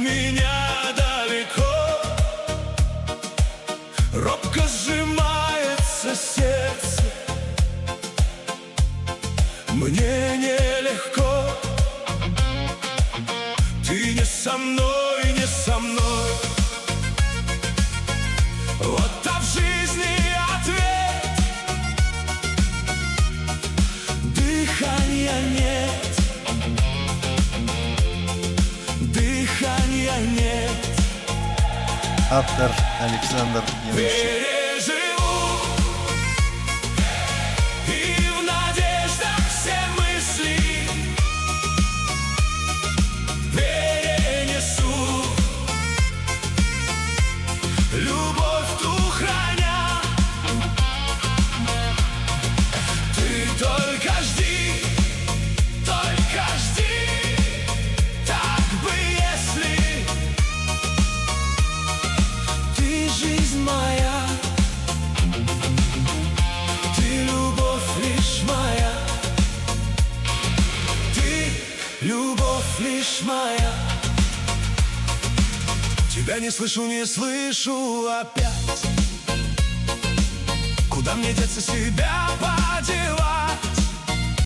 меня далеко, робко сжимается сердце. Мне нелегко, ты не со мной, не со мной. Вот так в жизни ответ. Дыхания нет, дыхания нет. Автор Александр Немощев. Переживу, и в надеждах все мысли перенесу. Любовь ту храня, ты только жди, только жди. Так бы, если ты жизнь моя, ты любовь лишь моя, ты любовь лишь моя. Тебя не слышу, не слышу опять. Куда мне деться, себя подевать?